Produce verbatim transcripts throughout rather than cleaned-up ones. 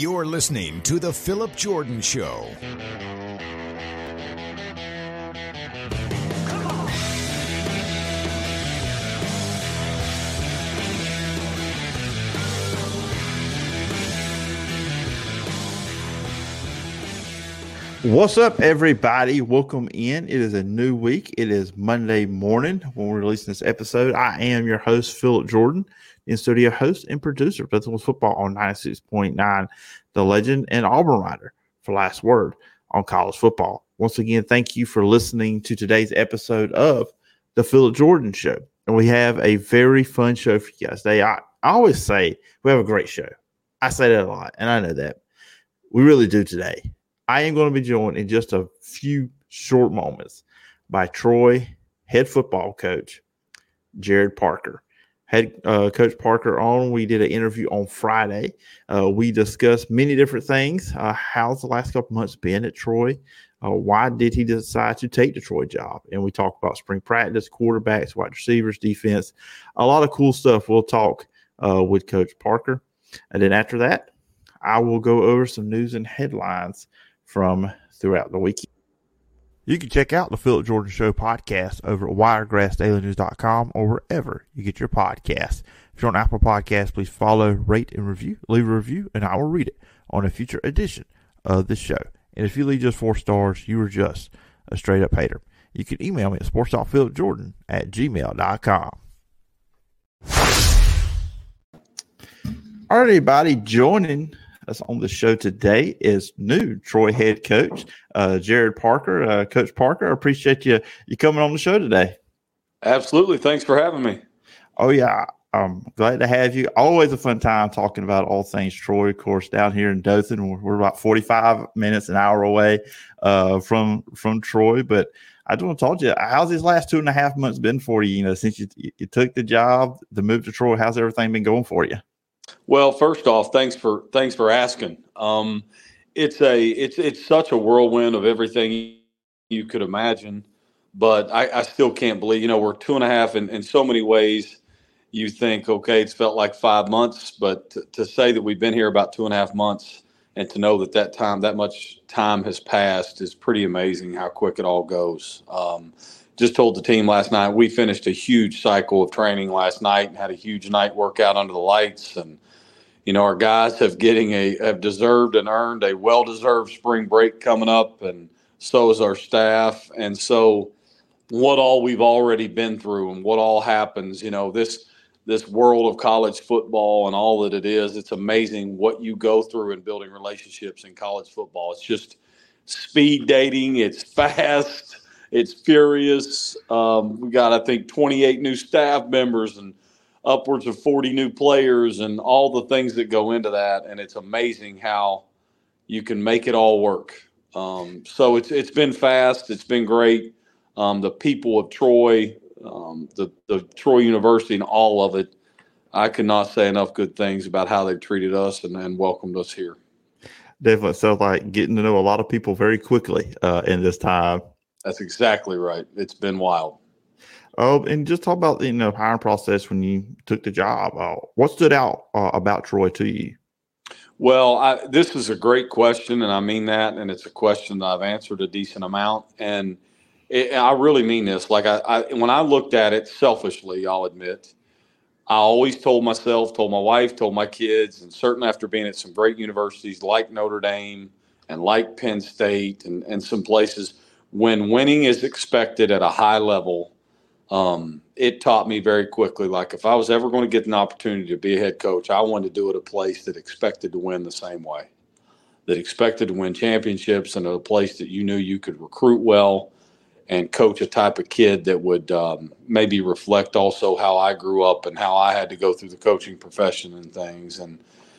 You're listening to The Phillip Jordan Show. What's up, everybody? Welcome in. It is a new week. It is Monday morning when we're releasing this episode. I am your host, Phillip Jordan, in-studio host and producer of Bethel Football on ninety-six point nine, the legend and Auburn writer for Last Word on college football. Once again, thank you for listening to today's episode of The Phillip Jordan Show. And we have a very fun show for you guys today. I, I always say we have a great show. I say that a lot, and I know that. We really do today. I am going to be joined in just a few short moments by Troy head football coach Gerad Parker. Head uh, Coach Parker on. We did an interview on Friday. Uh, we discussed many different things. Uh, how's the last couple months been at Troy? Uh, why did he decide to take the Troy job? And we talked about spring practice, quarterbacks, wide receivers, defense, a lot of cool stuff. We'll talk uh, with Coach Parker. And then after that, I will go over some news and headlines from throughout the weekend. You can check out the Phillip Jordan Show podcast over at wiregrass daily news dot com or wherever you get your podcasts. If you're on Apple Podcasts, please follow, rate, and review. Leave a review, and I will read it on a future edition of the show. And if you leave just four stars, you are just a straight-up hater. You can email me at sports dot phillip jordan at gmail dot com. All right, everybody, joining us on the show today is new Troy head coach, uh, Gerad Parker. Uh, Coach Parker, I appreciate you you coming on the show today. Absolutely. Thanks for having me. Oh, yeah. I'm glad to have you. Always a fun time talking about all things Troy. Of course, down here in Dothan, we're, we're about forty-five minutes, an hour away uh, from from Troy. But I just want to talk to you, how's these last two and a half months been for you? You know, since you, you took the job, the move to Troy, how's everything been going for you? Well, first off, thanks for thanks for asking. Um, it's a it's it's such a whirlwind of everything you could imagine, but I, I still can't believe. You know, we're two and a half, and in so many ways, you think, okay, it's felt like five months, but to, to say that we've been here about two and a half months, and to know that that time that much time has passed is pretty amazing. How quick it all goes. Um, Just told the team last night, we finished a huge cycle of training last night and had a huge night workout under the lights. And, you know, our guys have getting a have deserved and earned a well-deserved spring break coming up, and so is our staff. And so what all we've already been through and what all happens, you know, this this world of college football and all that it is, it's amazing what you go through in building relationships in college football. It's just speed dating. It's fast. It's furious. Um, we got, I think, twenty-eight new staff members and upwards of forty new players and all the things that go into that. And it's amazing how you can make it all work. Um, so it's it's been fast. It's been great. Um, the people of Troy, um, the, the Troy University and all of it, I cannot say enough good things about how they've treated us and, and welcomed us here. Definitely sounds like getting to know a lot of people very quickly uh, in this time. That's exactly right. It's been wild. Oh, and just talk about the you know, hiring process when you took the job. Uh, what stood out uh, about Troy to you? Well, I, this is a great question, and I mean that, and it's a question that I've answered a decent amount, and it, I really mean this. Like I, I, when I looked at it selfishly, I'll admit, I always told myself, told my wife, told my kids, and certainly after being at some great universities like Notre Dame and like Penn State and, and some places, when winning is expected at a high level, um, it taught me very quickly, like if I was ever going to get an opportunity to be a head coach, I wanted to do it at a place that expected to win the same way, that expected to win championships, and a place that you knew you could recruit well and coach a type of kid that would um, maybe reflect also how I grew up and how I had to go through the coaching profession and things. And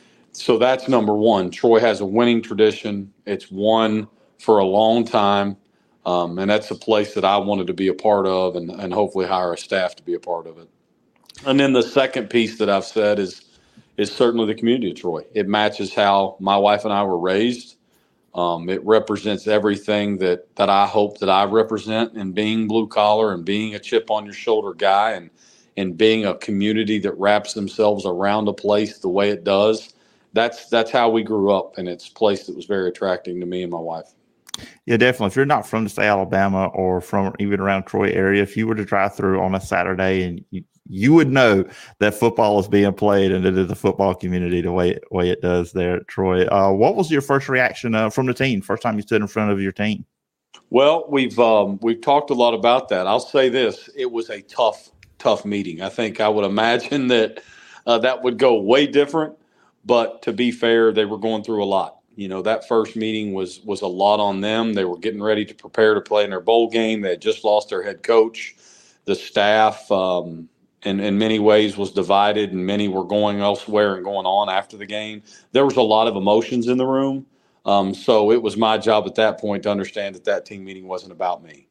so that's number one. Troy has a winning tradition. It's won for a long time. Um, and that's a place that I wanted to be a part of and, and hopefully hire a staff to be a part of it. And then the second piece that I've said is is certainly the community of Troy. It matches how my wife and I were raised. Um, it represents everything that, that I hope that I represent in being blue collar and being a chip on your shoulder guy and, and being a community that wraps themselves around a place the way it does. that's that's how we grew up, and it's a place that was very attracting to me and my wife. Yeah, definitely. If you're not from the state of Alabama or from even around Troy area, if you were to drive through on a Saturday, and you, you would know that football is being played, and it is a football community the way way it does there at Troy. Uh, what was your first reaction uh, from the team? First time you stood in front of your team? Well, we've um, we've talked a lot about that. I'll say this: it was a tough, tough meeting. I think I would imagine that uh, that would go way different. But to be fair, they were going through a lot. You know, that first meeting was was a lot on them. They were getting ready to prepare to play in their bowl game. They had just lost their head coach. The staff, um, in, in many ways, was divided, and many were going elsewhere and going on after the game. There was a lot of emotions in the room. Um, so it was my job at that point to understand that that team meeting wasn't about me.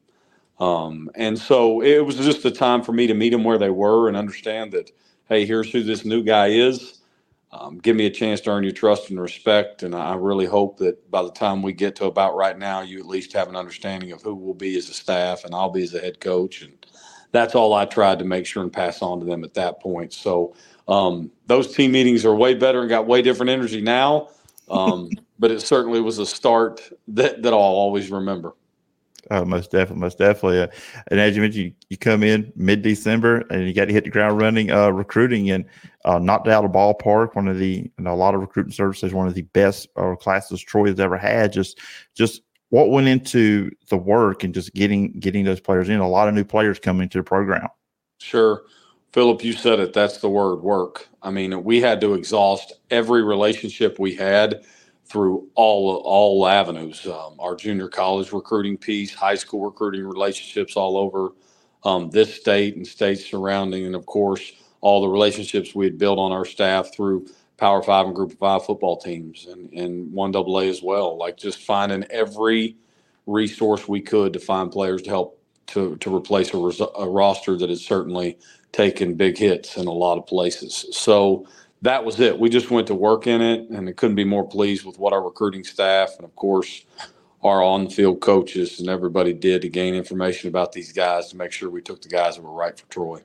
Um, and so it was just a time for me to meet them where they were and understand that, hey, here's who this new guy is. Um, give me a chance to earn your trust and respect. And I really hope that by the time we get to about right now, you at least have an understanding of who we'll be as a staff and I'll be as a head coach. And that's all I tried to make sure and pass on to them at that point. So um, those team meetings are way better and got way different energy now. Um, but it certainly was a start that, that I'll always remember. Oh, most definitely, most definitely. Uh, and as you mentioned, you, you come in mid-December and you got to hit the ground running, uh, recruiting, and uh, knocked out a ballpark. One of the, you know, a lot of recruiting services, one of the best uh, classes Troy has ever had. Just, just what went into the work and just getting getting those players in. A lot of new players coming to the program. Sure, Philip, you said it. That's the word, work. I mean, we had to exhaust every relationship we had through all all avenues, um, our junior college recruiting piece, high school recruiting relationships all over um, this state and states surrounding, and of course, all the relationships we had built on our staff through Power Five and Group of Five football teams and, and one double A as well. Like just finding every resource we could to find players to help to, to replace a, res- a roster that has certainly taken big hits in a lot of places. So that was it. We just went to work in it, and I couldn't be more pleased with what our recruiting staff and, of course, our on-field coaches and everybody did to gain information about these guys to make sure we took the guys that were right for Troy.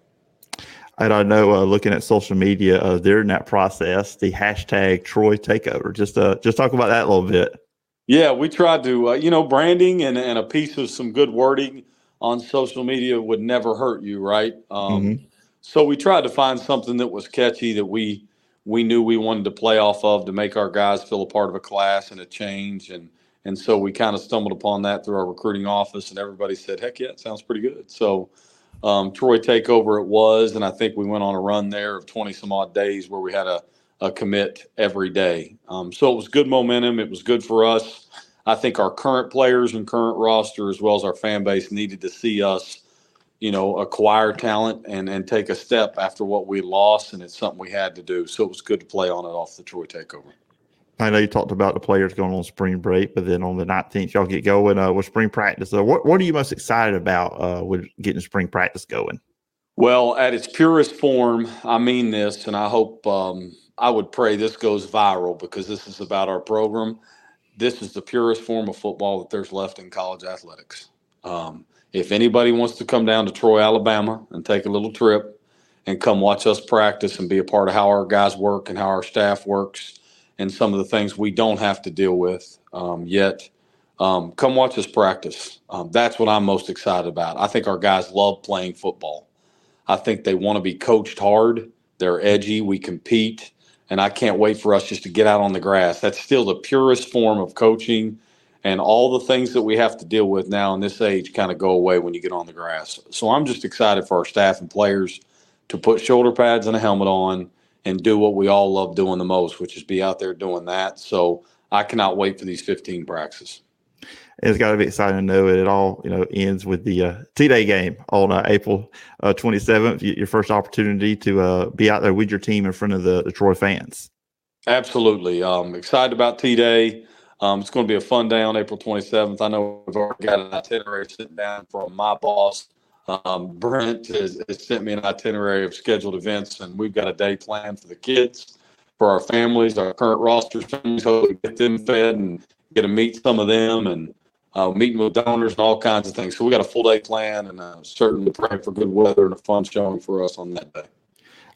And I know, uh, looking at social media uh, during that process, the hashtag Troy Takeover. Just uh, just talk about that a little bit. Yeah, we tried to, uh, you know, branding and, and a piece of some good wording on social media would never hurt you, right? Um, Mm-hmm. So we tried to find something that was catchy that we we knew we wanted to play off of to make our guys feel a part of a class and a change. And and so we kind of stumbled upon that through our recruiting office, and everybody said, heck yeah, it sounds pretty good. So um, Troy Takeover it was, and I think we went on a run there of twenty some odd days where we had a, a commit every day. Um, so it was good momentum. It was good for us. I think our current players and current roster, as well as our fan base, needed to see us, you know, acquire talent and, and take a step after what we lost, and it's something we had to do. So it was good to play on it off the Troy Takeover. I know you talked about the players going on spring break, but then on the nineteenth, y'all get going uh, with spring practice. Uh, what, what are you most excited about uh, with getting spring practice going? Well, at its purest form, I mean this, and I hope um, I would pray this goes viral because this is about our program. This is the purest form of football that there's left in college athletics. Um, if anybody wants to come down to Troy, Alabama and take a little trip and come watch us practice and be a part of how our guys work and how our staff works and some of the things we don't have to deal with um, yet, um, come watch us practice. Um, that's what I'm most excited about. I think our guys love playing football. I think they want to be coached hard. They're edgy. We compete. And I can't wait for us just to get out on the grass. That's still the purest form of coaching. And all the things that we have to deal with now in this age kind of go away when you get on the grass. So I'm just excited for our staff and players to put shoulder pads and a helmet on and do what we all love doing the most, which is be out there doing that. So I cannot wait for these fifteen practices. It's got to be exciting to know it. It all, you know, ends with the uh, T-Day game on uh, April uh, twenty-seventh. Your first opportunity to uh, be out there with your team in front of the, the Troy fans. Absolutely. Um, excited about T-Day. Um, it's going to be a fun day on April twenty-seventh. I know we've already got an itinerary sitting down from my boss. Um, Brent has, has sent me an itinerary of scheduled events, and we've got a day planned for the kids, for our families, our current roster families, hopefully get them fed and get to meet some of them, and uh, meeting with donors and all kinds of things. So we got a full day plan, and uh, certainly praying for good weather and a fun showing for us on that day.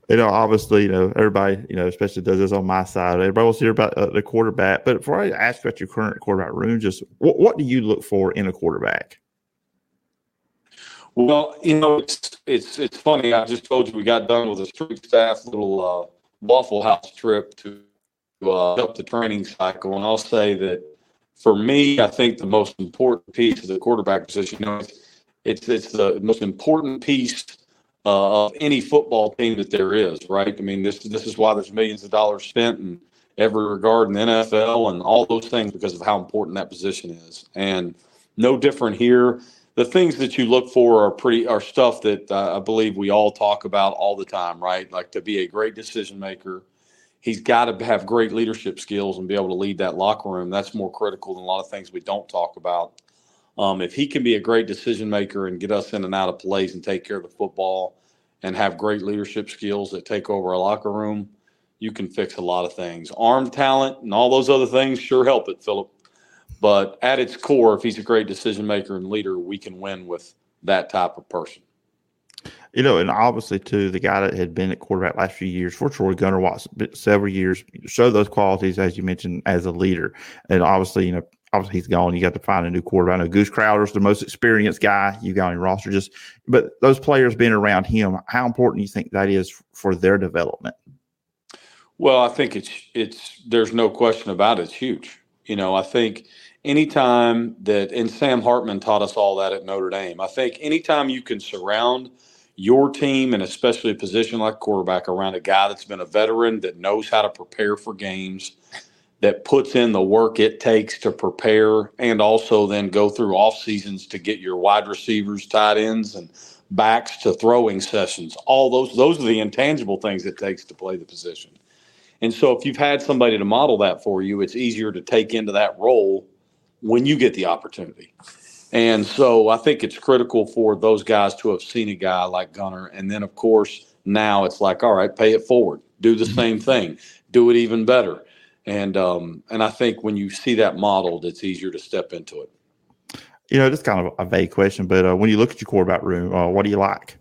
You know, obviously, you know, everybody, you know, especially does this on my side. Everybody wants to hear about uh, the quarterback. But before I ask about your current quarterback room, just what, what do you look for in a quarterback? Well, you know, it's it's it's funny. I just told you we got done with a street staff little uh, Waffle House trip to uh, help the training cycle, and I'll say that for me, I think the most important piece of the quarterback position, you know, it's it's, it's the most important piece uh, of any football team that there is, right? I mean, this this is why there's millions of dollars spent in every regard in the N F L and all those things because of how important that position is, and no different here. The things that you look for are pretty are stuff that uh, I believe we all talk about all the time, right? Like to be a great decision maker. He's got to have great leadership skills and be able to lead that locker room. That's more critical than a lot of things we don't talk about. Um, if he can be a great decision maker and get us in and out of plays and take care of the football and have great leadership skills that take over a locker room, you can fix a lot of things. Arm talent and all those other things sure help it, Philip. But at its core, if he's a great decision maker and leader, we can win with that type of person. You know, and obviously, too, the guy that had been at quarterback last few years for Troy, Gunnar Watson, several years, show those qualities, as you mentioned, as a leader. And obviously, you know, obviously he's gone. You got to find a new quarterback. I know Goose Crowder's the most experienced guy you got on your roster. Just, but those players being around him, how important do you think that is for their development? Well, I think it's it's there's no question about it. It's huge. You know, I think anytime that, and Sam Hartman taught us all that at Notre Dame. I think anytime you can surround your team, and especially a position like quarterback, around a guy that's been a veteran, that knows how to prepare for games, that puts in the work it takes to prepare, and also then go through off seasons to get your wide receivers, tight ends, and backs to throwing sessions. All those those are the intangible things it takes to play the position. And so if you've had somebody to model that for you, it's easier to take into that role when you get the opportunity. And so I think it's critical for those guys to have seen a guy like Gunnar. And then, of course, now it's like, all right, pay it forward. Do the same thing. Do it even better. And um, and I think when you see that modeled, it's easier to step into it. You know, just kind of a vague question, but uh, when you look at your quarterback room, uh, what do you like?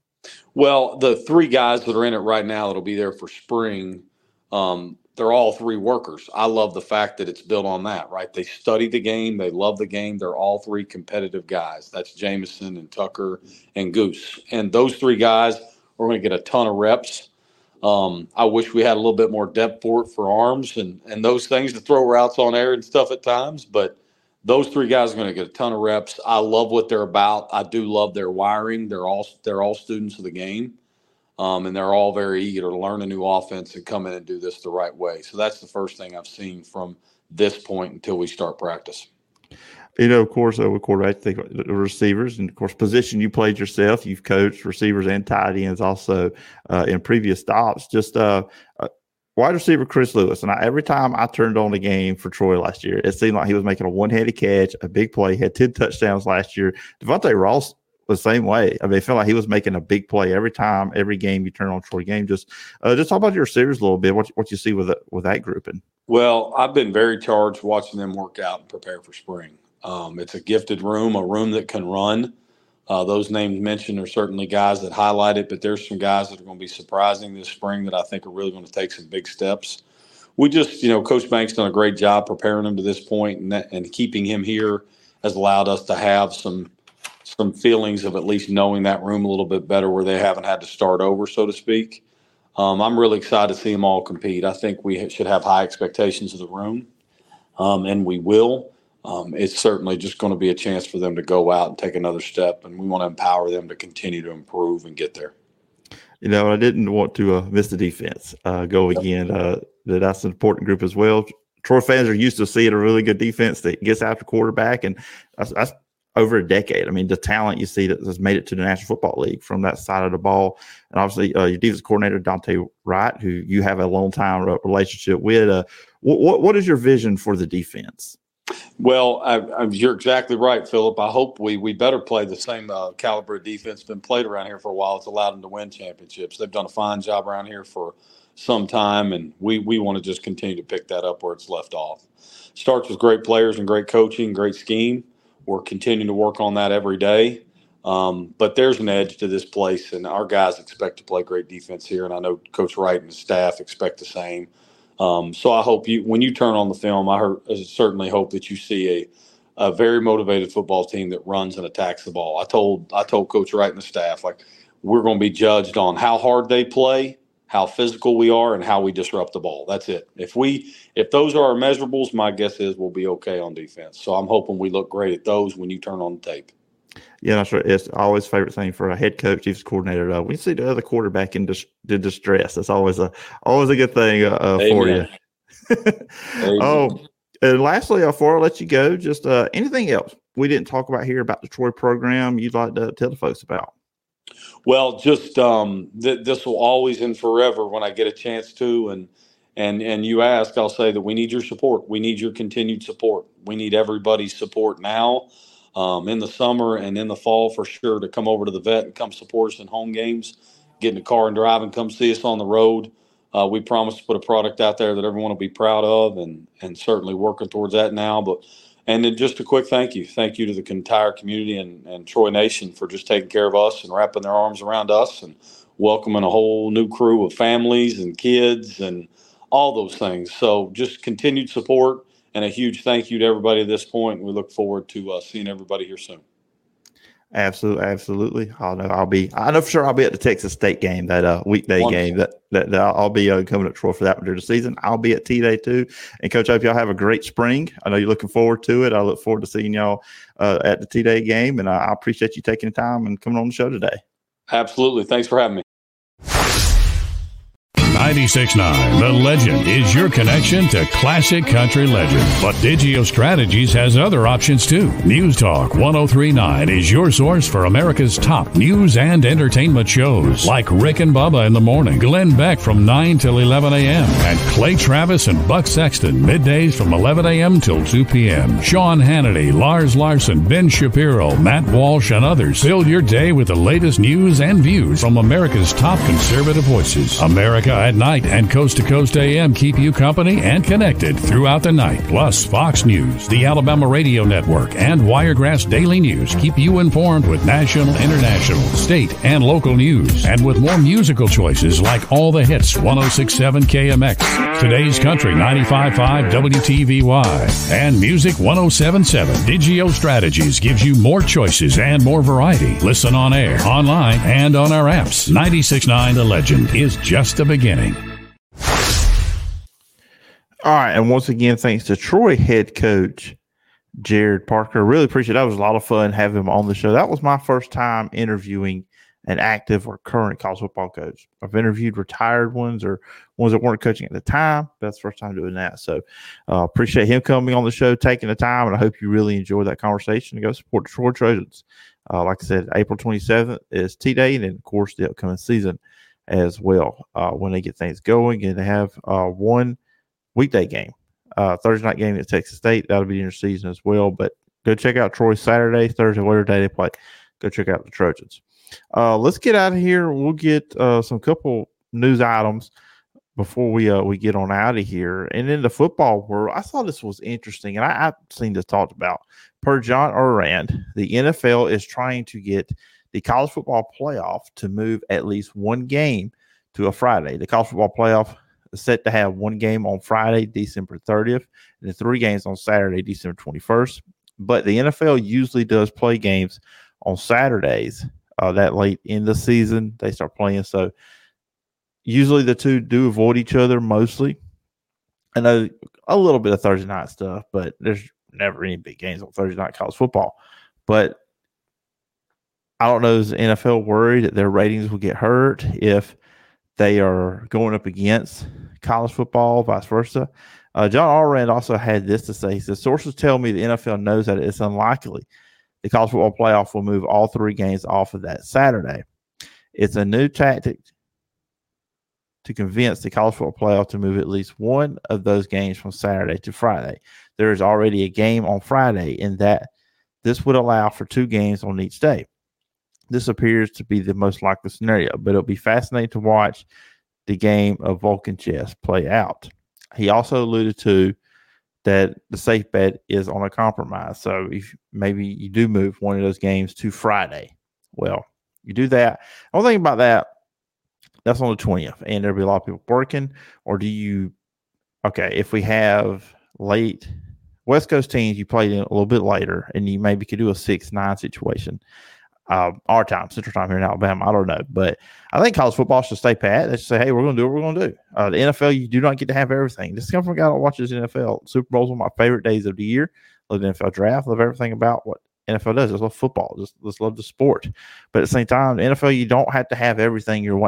Well, the three guys that are in it right now that'll be there for spring, um, they're all three workers. I love the fact that it's built on that, right? They study the game. They love the game. They're all three competitive guys. That's Jameson and Tucker and Goose. And those three guys are going to get a ton of reps. Um, I wish we had a little bit more depth for it for arms and, and those things to throw routes on air and stuff at times. But those three guys are going to get a ton of reps. I love what they're about. I do love their wiring. They're all they're all students of the game. Um, and they're all very eager to learn a new offense and come in and do this the right way. So that's the first thing I've seen from this point until we start practice. You know, of course, uh, with quarterback, think the receivers, and of course, position you played yourself. You've coached receivers and tight ends also uh, in previous stops. Just uh, uh, wide receiver Chris Lewis, and I, every time I turned on the game for Troy last year, it seemed like he was making a one-handed catch, a big play. He had ten touchdowns last year. Devontae Ross the same way. I mean, I felt like he was making a big play every time, every game you turn on Troy game. Just, uh, just talk about your receivers a little bit. What what you see with it, with that grouping? Well, I've been very charged watching them work out and prepare for spring. Um, it's a gifted room, a room that can run. Uh, those names mentioned are certainly guys that highlight it, but there's some guys that are going to be surprising this spring that I think are really going to take some big steps. We just, you know, Coach Banks done a great job preparing him to this point, and that, and keeping him here has allowed us to have some. some feelings of at least knowing that room a little bit better where they haven't had to start over, so to speak. Um, I'm really excited to see them all compete. I think we should have high expectations of the room, um, and we will. Um, it's certainly just going to be a chance for them to go out and take another step, and we want to empower them to continue to improve and get there. You know, I didn't want to uh, miss the defense uh, go again. Uh, that's an important group as well. Troy fans are used to seeing a really good defense that gets after quarterback, and that's, that's over a decade. I mean, the talent you see that has made it to the National Football League from that side of the ball. And obviously, uh, your defense coordinator, Dante Wright, who you have a long-time relationship with. Uh, what, what is your vision for the defense? Well, I, I, you're exactly right, Philip. I hope we we better play the same uh, caliber of defense been played around here for a while. It's allowed them to win championships. They've done a fine job around here for some time, and we, we want to just continue to pick that up where it's left off. Starts with great players and great coaching, great scheme. We're continuing to work on that every day. Um, but there's an edge to this place, and our guys expect to play great defense here. And I know Coach Wright and his staff expect the same. Um, so I hope you, when you turn on the film, I, heard, I certainly hope that you see a, a very motivated football team that runs and attacks the ball. I told I told Coach Wright and the staff, like, we're going to be judged on how hard they play, how physical we are, and how we disrupt the ball. That's it. If we if those are our measurables, my guess is we'll be okay on defense. So I'm hoping we look great at those when you turn on the tape. Yeah, that's right. It's always a favorite thing for a head coach, defensive coordinator. Uh, we see the other quarterback in dis- distress. That's always a always a good thing uh, uh, for you. Oh, and lastly, uh, before I let you go, just uh, anything else we didn't talk about here about the Troy program you'd like to tell the folks about? Well, just um, th- this will always and forever when I get a chance to, and and and you ask, I'll say that we need your support. We need your continued support. We need everybody's support now. Um, in the summer and in the fall, for sure, to come over to the vet and come support us in home games, get in the car and drive and come see us on the road. Uh, we promise to put a product out there that everyone will be proud of, and and certainly working towards that now. But and then just a quick thank you. Thank you to the entire community and, and Troy Nation for just taking care of us and wrapping their arms around us and welcoming a whole new crew of families and kids and all those things. So just continued support. And a huge thank you to everybody at this point. We look forward to uh, seeing everybody here soon. Absolutely, absolutely. I'll know. I'll be. I know for sure. I'll be at the Texas State game, that uh, weekday Wonderful. game. That that, that I'll be uh, coming up Troy for that one during the season. I'll be at T Day too. And Coach, I hope y'all have a great spring. I know you're looking forward to it. I look forward to seeing y'all uh, at the T Day game, and I, I appreciate you taking the time and coming on the show today. Absolutely. Thanks for having me. ninety-six point nine The Legend is your connection to classic country legends. But Digio Strategies has other options too. News Talk one oh three point nine is your source for America's top news and entertainment shows, like Rick and Bubba in the morning, Glenn Beck from nine till eleven a.m., and Clay Travis and Buck Sexton middays from eleven a.m. till two p.m. Sean Hannity, Lars Larson, Ben Shapiro, Matt Walsh, and others fill your day with the latest news and views from America's top conservative voices. America at Night and Coast to Coast A M keep you company and connected throughout the night. Plus, Fox News, the Alabama Radio Network, and Wiregrass Daily News keep you informed with national, international, state, and local news. And with more musical choices like All the Hits, one oh six point seven K M X, Today's Country, ninety-five point five W T V Y, and Music one oh seven point seven. Digio Strategies gives you more choices and more variety. Listen on air, online, and on our apps. ninety-six point nine The Legend is just the beginning. All right, and once again, thanks to Troy head coach Jared Parker. Really appreciate it. That was a lot of fun having him on the show. That was my first time interviewing an active or current college football coach. I've interviewed retired ones or ones that weren't coaching at the time. That's the first time doing that. So uh, appreciate him coming on the show, taking the time, and I hope you really enjoyed that conversation. Go support the Troy Trojans. Uh, like I said, April twenty-seventh is T-Day, and then, of course, the upcoming season as well uh, when they get things going. And they have uh, one weekday game, uh, Thursday night game at Texas State. That'll be in your season as well. But go check out Troy Saturday, Thursday, whatever day they play. Go check out the Trojans. Uh, let's get out of here. We'll get uh, some couple news items before we uh, we get on out of here. And in the football world, I thought this was interesting, and I, I've seen this talked about. Per John Ourand, the N F L is trying to get the college football playoff to move at least one game to a Friday. The college football playoff is set to have one game on Friday, December thirtieth, and then three games on Saturday, December twenty-first. But the N F L usually does play games on Saturdays uh, that late in the season. They start playing. So usually the two do avoid each other mostly. I know a little bit of Thursday night stuff, but there's never any big games on Thursday night college football. But I don't know, is the N F L worried that their ratings will get hurt if they are going up against college football, vice versa? Uh, John Ourand also had this to say. He says, sources tell me the N F L knows that it's unlikely the college football playoff will move all three games off of that Saturday. It's a new tactic to convince the college football playoff to move at least one of those games from Saturday to Friday. There is already a game on Friday, in that this would allow for two games on each day. This appears to be the most likely scenario, but it'll be fascinating to watch the game of Vulcan chess play out. He also alluded to that the safe bet is on a compromise. So if maybe you do move one of those games to Friday, Well, you do that. The only thing about that, that's on the twentieth, and there'll be a lot of people working. Or do you, okay, if we have late West Coast teams, you play a little bit later, and you maybe could do a six nine situation. Uh, our time, Central Time here in Alabama, I don't know. But I think college football should stay pat. They should say, hey, we're going to do what we're going to do. Uh, the N F L, you do not get to have everything. This comes from a guy that watches the N F L. Super Bowl's one of my favorite days of the year. Love the N F L draft. Love everything about what N F L does. Just love football. Just, just love the sport. But at the same time, the N F L, you don't have to have everything your way.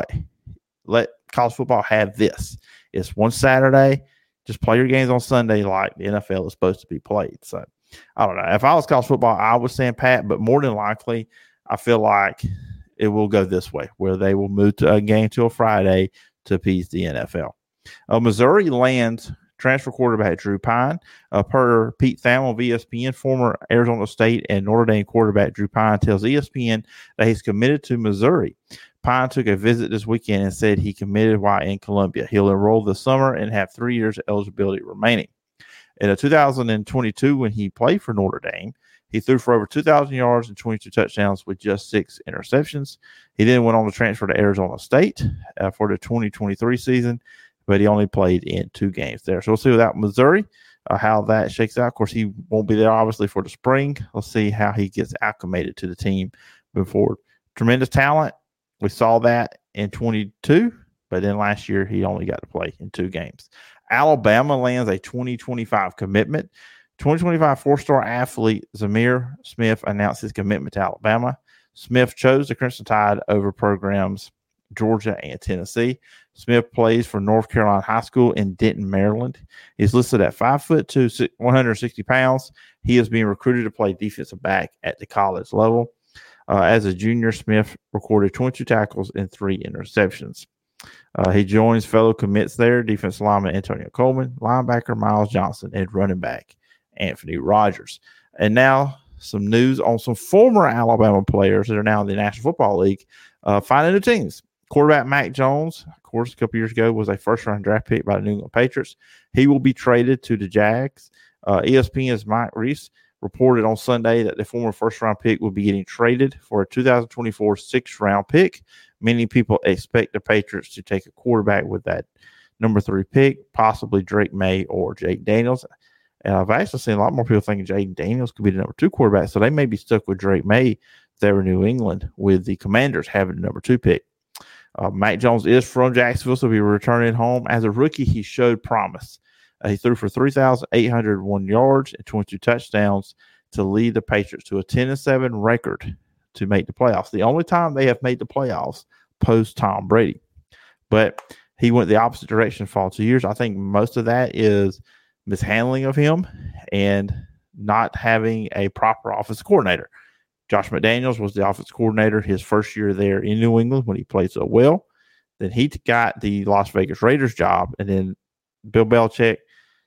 Let college football have this. It's one Saturday. Just play your games on Sunday like the N F L is supposed to be played. So, I don't know. If I was college football, I would stand pat. But more than likely, I feel like it will go this way, where they will move to a game to a Friday to appease the N F L. Uh, Missouri lands transfer quarterback Drew Pine. Uh, per Pete Thamel of E S P N, former Arizona State and Notre Dame quarterback Drew Pine tells E S P N that he's committed to Missouri. Pine took a visit this weekend and said he committed while in Columbia. He'll enroll this summer and have three years of eligibility remaining. In two thousand twenty-two, when he played for Notre Dame, he threw for over two thousand yards and twenty-two touchdowns with just six interceptions. He then went on to transfer to Arizona State uh, for the twenty twenty-three season, but he only played in two games there. So we'll see without Missouri uh, how that shakes out. Of course, he won't be there, obviously, for the spring. Let's see how he gets acclimated to the team moving forward. Tremendous talent. We saw that in twenty-two, but then last year he only got to play in two games. Alabama lands a twenty twenty-five commitment. twenty twenty-five four-star athlete Zamir Smith announced his commitment to Alabama. Smith chose the Crimson Tide over programs Georgia and Tennessee. Smith plays for North Carolina High School in Denton, Maryland. He's listed at five foot two, one hundred sixty pounds. He is being recruited to play defensive back at the college level. Uh, as a junior, Smith recorded twenty-two tackles and three interceptions. Uh, he joins fellow commits there, defensive lineman Antonio Coleman, linebacker Miles Johnson, and running back Anthony Rogers. And now some news on some former Alabama players that are now in the National Football League uh, finding new teams. Quarterback Mac Jones, of course, a couple years ago was a first-round draft pick by the New England Patriots. He will be traded to the Jags. Uh, E S P N's Mike Reese reported on Sunday that the former first-round pick will be getting traded for a two thousand twenty-four sixth-round pick. Many people expect the Patriots to take a quarterback with that number three pick, possibly Drake May or Jake Daniels. And I've actually seen a lot more people thinking Jake Daniels could be the number two quarterback, so they may be stuck with Drake May if they were New England, with the Commanders having the number two pick. Uh, Mac Jones is from Jacksonville, so he'll be returning home. As a rookie, he showed promise. Uh, he threw for three thousand eight hundred one yards and twenty-two touchdowns to lead the Patriots to a ten and seven record to make the playoffs. The only time they have made the playoffs post Tom Brady. But he went the opposite direction for all two years. I think most of that is mishandling of him and not having a proper offensive coordinator. Josh McDaniels was the offensive coordinator his first year there in New England when he played so well. Then he got the Las Vegas Raiders job, and then Bill Belichick,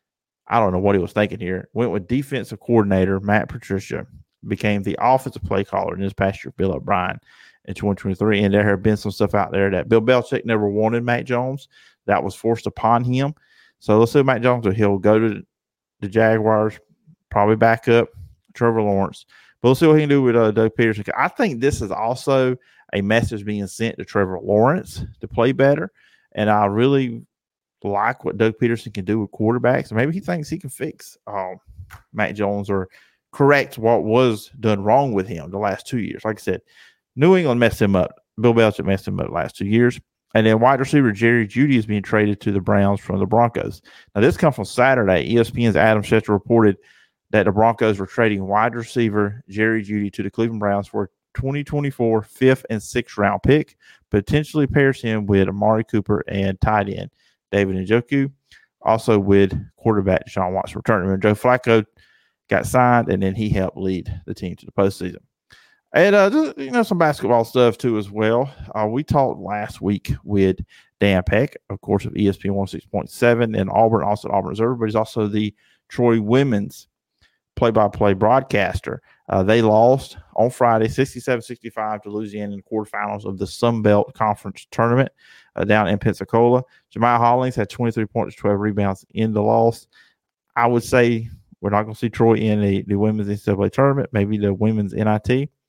I don't know what he was thinking here, went with defensive coordinator Matt Patricia, became the offensive play caller in this past year, Bill O'Brien, in twenty twenty-three. And there have been some stuff out there that Bill Belichick never wanted Mac Jones. That was forced upon him. So let's see Mac Jones. He'll go to the Jaguars, probably back up Trevor Lawrence. But we'll see what he can do with uh, Doug Peterson. I think this is also a message being sent to Trevor Lawrence to play better. And I really like what Doug Peterson can do with quarterbacks. Maybe he thinks he can fix um, Mac Jones or correct what was done wrong with him the last two years. Like I said, New England messed him up. Bill Belichick messed him up the last two years. And then wide receiver Jerry Jeudy is being traded to the Browns from the Broncos. Now, this comes from Saturday. E S P N's Adam Schefter reported that the Broncos were trading wide receiver Jerry Jeudy to the Cleveland Browns for a twenty twenty-four fifth and sixth round pick, potentially pairs him with Amari Cooper and tight end David Njoku, also with quarterback Deshaun Watson returning. And Joe Flacco got signed, and then he helped lead the team to the postseason. And, uh, just, you know, some basketball stuff, too, as well. Uh, we talked last week with Dan Peck, of course, of E S P N one oh six point seven and Auburn, also Auburn Observer, but he's also the Troy women's play-by-play broadcaster. Uh, they lost on Friday sixty-seven sixty-five to Louisiana in the quarterfinals of the Sun Belt Conference Tournament uh, down in Pensacola. Jemiah Hollings had twenty-three points, twelve rebounds in the loss. I would say we're not going to see Troy in the, the women's N C double A tournament, maybe the women's N I T.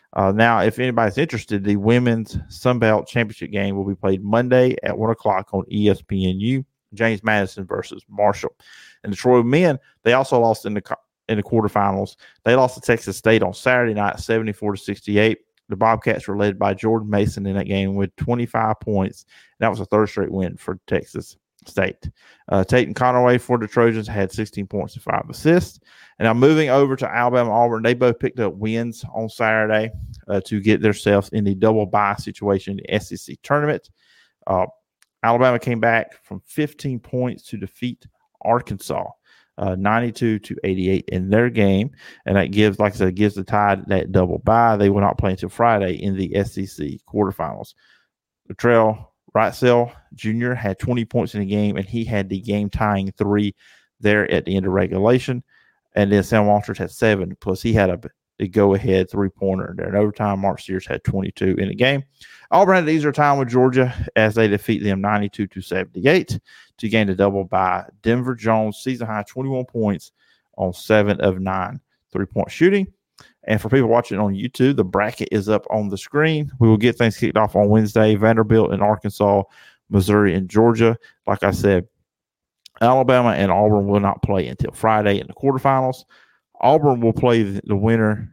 Uh, now, if anybody's interested, the women's Sunbelt Championship game will be played Monday at one o'clock on E S P N U. James Madison versus Marshall. And the Troy men, they also lost in the in the quarterfinals. They lost to Texas State on Saturday night, seventy-four to sixty-eight. The Bobcats were led by Jordan Mason in that game with twenty-five points. And that was a third straight win for Texas State. Uh, Tatum Conaway for the Trojans had sixteen points and five assists. And now moving over to Alabama Auburn, they both picked up wins on Saturday uh, to get themselves in the double bye situation in the S E C tournament. Uh, Alabama came back from fifteen points to defeat Arkansas, uh, ninety-two to eighty-eight in their game. And that gives, like I said, gives the Tide that double bye. They will not play until Friday in the S E C quarterfinals. Latrell Wrightsell Junior had twenty points in the game, and he had the game-tying three there at the end of regulation. And then Sam Walters had seven, plus he had a, a go-ahead three-pointer there. In overtime, Mark Sears had twenty-two in the game. Auburn had an easier time with Georgia as they defeat them ninety-two to seventy-eight to gain the double by Denver Jones, season-high twenty-one points on seven of nine three-point shooting. And for people watching on YouTube, the bracket is up on the screen. We will get things kicked off on Wednesday. Vanderbilt and Arkansas, Missouri and Georgia. Like I said, Alabama and Auburn will not play until Friday in the quarterfinals. Auburn will play the winner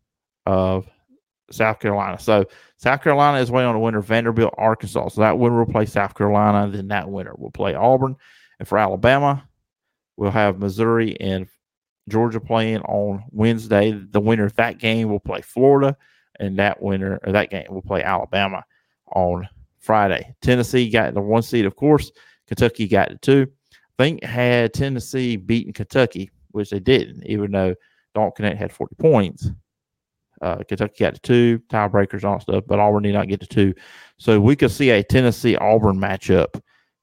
of South Carolina. So South Carolina is waiting on the winner of Vanderbilt, Arkansas. So that winner will play South Carolina. Then that winner will play Auburn. And for Alabama, we'll have Missouri and Georgia playing on Wednesday. The winner of that game will play Florida, and that winner of that game will play Alabama on Friday. Tennessee got the one seed, of course. Kentucky got the two. I think had Tennessee beaten Kentucky, which they didn't, even though Dalton Connect had forty points. Uh, Kentucky got the two, tiebreakers, all that stuff, but Auburn did not get the two. So we could see a Tennessee-Auburn matchup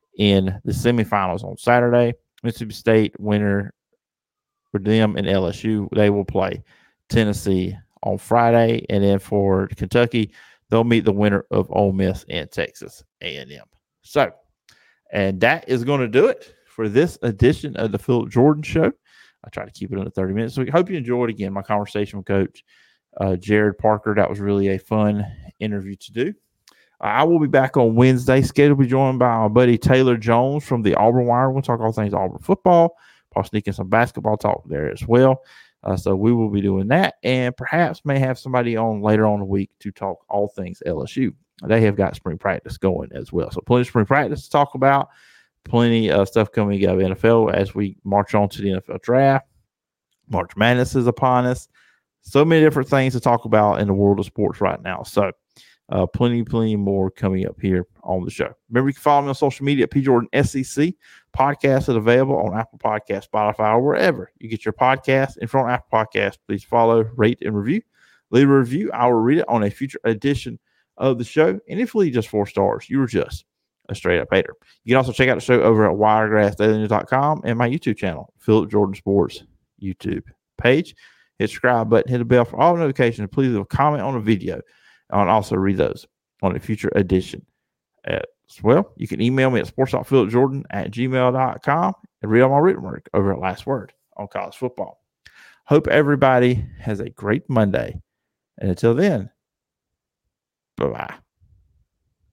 in the semifinals on Saturday. Mississippi State winner for them and L S U, they will play Tennessee on Friday. And then for Kentucky, they'll meet the winner of Ole Miss and Texas A and M. So, and that is going to do it for this edition of the Philip Jordan Show. I try to keep it under thirty minutes. So I hope you enjoyed, again, my conversation with Coach uh, Jared Parker. That was really a fun interview to do. Uh, I will be back on Wednesday. Scheduled to be joined by my buddy Taylor Jones from the Auburn Wire. We'll talk all things Auburn football. I'll sneak in some basketball talk there as well. Uh, so we will be doing that, and perhaps may have somebody on later on the week to talk all things L S U. They have got spring practice going as well. So plenty of spring practice to talk about, plenty of stuff coming out of N F L as we march on to the N F L draft. March Madness is upon us. So many different things to talk about in the world of sports right now. So uh, plenty, plenty more coming up here on the show. Remember, you can follow me on social media at P Jordan S E C. Podcast is available on Apple Podcasts, Spotify, or wherever you get your podcast. If you're on Apple Podcasts, please follow, rate, and review. Leave a review. I will read it on a future edition of the show. And if you leave just four stars, you were just a straight up hater. You can also check out the show over at wiregrass daily news dot com and my YouTube channel, Philip Jordan Sports YouTube page. Hit the subscribe button, hit the bell for all notifications. Please leave a comment on the video. And also read those on a future edition as well. You can email me at sports dot philip jordan at gmail dot com and read all my written work over at Last Word on college football. Hope everybody has a great Monday. And until then, bye-bye.